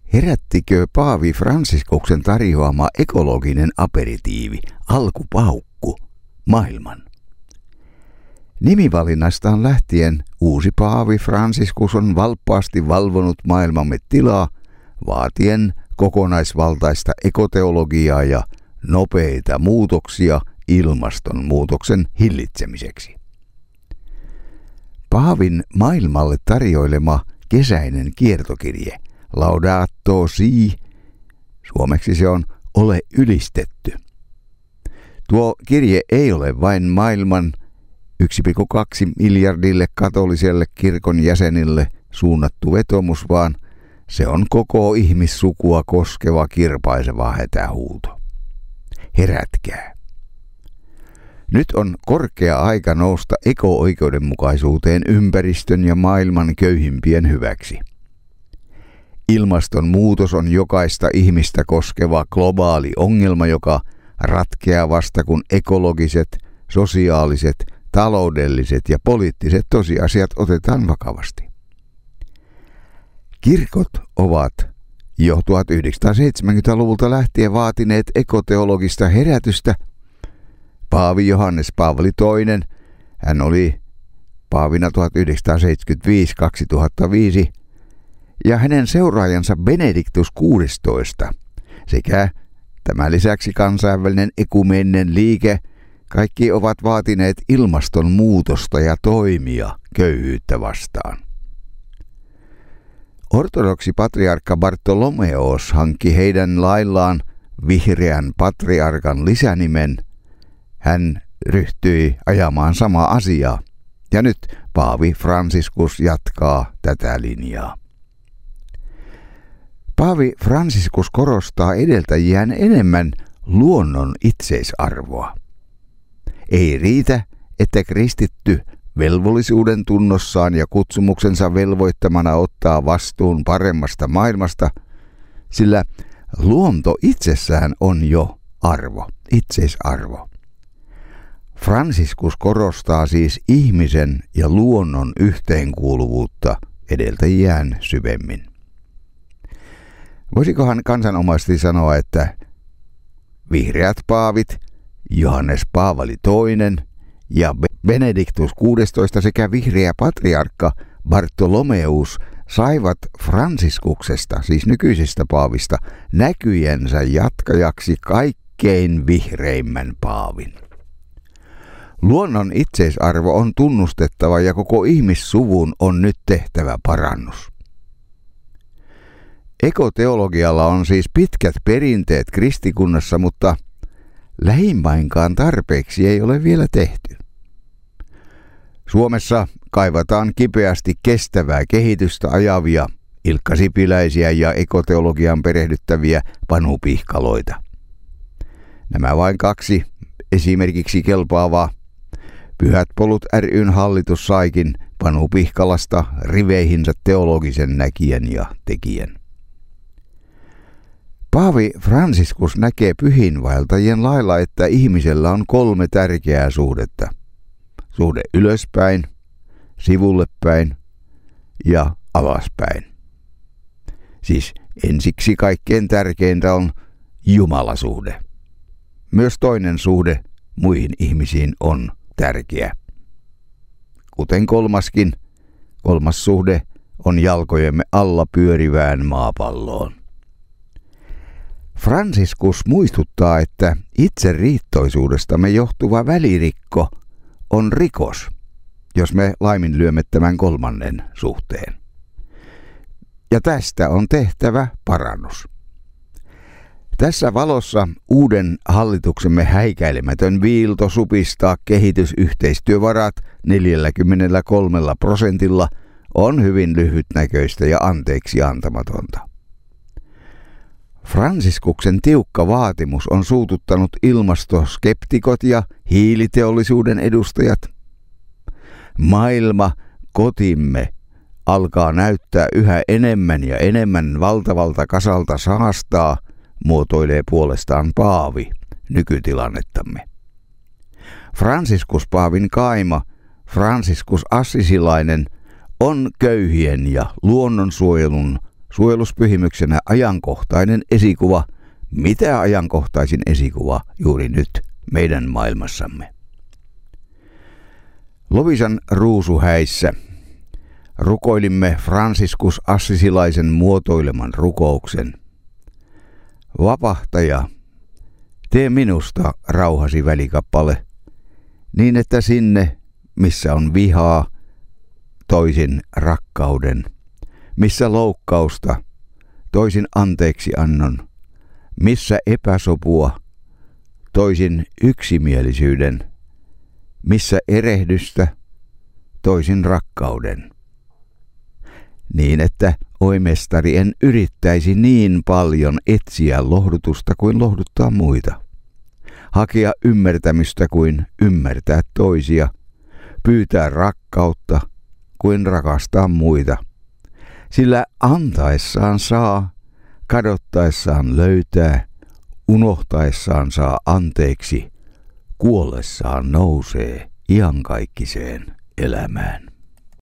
Herättikö Paavi Fransiskuksen tarjoama ekologinen aperitiivi, alkupaukku, maailman? Nimivalinnastaan lähtien uusi Paavi Franciscus on valppaasti valvonut maailmamme tilaa, vaatien kokonaisvaltaista ekoteologiaa ja nopeita muutoksia ilmastonmuutoksen hillitsemiseksi. Paavin maailmalle tarjoilema kesäinen kiertokirje Laudato Si, suomeksi se on Ole ylistetty. Tuo kirje ei ole vain maailman 1,2 miljardille katoliselle kirkon jäsenille suunnattu vetomus, vaan se on koko ihmissukua koskeva kirpaiseva hätähuuto. Herätkää! Nyt on korkea aika nousta eko-oikeudenmukaisuuteen ympäristön ja maailman köyhimpien hyväksi. Ilmastonmuutos on jokaista ihmistä koskeva globaali ongelma, joka ratkeaa vasta kun ekologiset, sosiaaliset, taloudelliset ja poliittiset tosiasiat otetaan vakavasti. Kirkot ovat jo 1970-luvulta lähtien vaatineet ekoteologista herätystä. Paavi Johannes Paavali II, hän oli paavina 1975-2005, ja hänen seuraajansa Benedictus XVI sekä tämän lisäksi kansainvälinen ekumeeninen liike, kaikki ovat vaatineet ilmastonmuutosta ja toimia köyhyyttä vastaan. Ortodoksi patriarkka Bartolomeos hankki heidän laillaan vihreän patriarkan lisänimen. Hän ryhtyi ajamaan samaa asiaa, ja nyt Paavi Franciscus jatkaa tätä linjaa. Paavi Franciscus korostaa edeltäjiään enemmän luonnon itseisarvoa. Ei riitä, että kristitty velvollisuuden tunnossaan ja kutsumuksensa velvoittamana ottaa vastuun paremmasta maailmasta, sillä luonto itsessään on jo arvo, itseisarvo. Franciscus korostaa siis ihmisen ja luonnon yhteenkuuluvuutta edeltäjiään syvemmin. Voisikohan kansanomaisesti sanoa, että vihreät paavit, Johannes Paavali II ja Benedictus XVI sekä vihreä patriarkka Bartolomeus saivat Franciskuksesta, siis nykyisestä paavista, näkyjensä jatkajaksi kaikkein vihreimmän paavin. Luonnon itseisarvo on tunnustettava ja koko ihmissuvun on nyt tehtävä parannus. Ekoteologialla on siis pitkät perinteet kristikunnassa, mutta lähimmäinkaan tarpeeksi ei ole vielä tehty. Suomessa kaivataan kipeästi kestävää kehitystä ajavia ilkkasipiläisiä ja ekoteologian perehdyttäviä panupihkaloita. Nämä vain kaksi esimerkiksi kelpaavaa. Pyhät Polut ry:n hallitus saikin Panu Pihkalasta riveihinsä teologisen näkijän ja tekijän. Paavi Franciscus näkee pyhiinvaeltajien lailla, että ihmisellä on 3 tärkeää suhdetta. Suhde ylöspäin, sivullepäin ja alaspäin. Siis ensiksi kaikkein tärkeintä on Jumalasuhde. Myös toinen suhde muihin ihmisiin on tärkeä. Kuten kolmaskin, kolmas suhde on jalkojemme alla pyörivään maapalloon. Franciscus muistuttaa, että itseriittoisuudestamme johtuva välirikko on rikos, jos me laiminlyömme tämän 3. suhteen. Ja tästä on tehtävä parannus. Tässä valossa uuden hallituksemme häikäilemätön viilto supistaa kehitysyhteistyövarat 43% on hyvin lyhytnäköistä ja anteeksi antamatonta. Fransiskuksen tiukka vaatimus on suututtanut ilmastoskeptikot ja hiiliteollisuuden edustajat. Maailma, kotimme, alkaa näyttää yhä enemmän ja enemmän valtavalta kasalta saastaa, muotoilee puolestaan Paavi nykytilannettamme. Franciscus-paavin kaima, Franciscus Assisilainen, on köyhien ja luonnonsuojelun suojeluspyhimyksenä ajankohtainen esikuva, mitä ajankohtaisin esikuva juuri nyt meidän maailmassamme. Loviisan ruusuhäissä rukoilimme Franciscus Assisilaisen muotoileman rukouksen. Vapahtaja, tee minusta rauhasi välikappale, niin että sinne, missä on vihaa, toisin rakkauden, missä loukkausta, toisin anteeksi annon, missä epäsopua, toisin yksimielisyyden, missä erehdystä, toisin rakkauden. Niin että, oi mestari, en yrittäisi niin paljon etsiä lohdutusta kuin lohduttaa muita, hakea ymmärtämystä kuin ymmärtää toisia, pyytää rakkautta kuin rakastaa muita, sillä antaessaan saa, kadottaessaan löytää, unohtaessaan saa anteeksi, kuollessaan nousee iankaikkiseen elämään.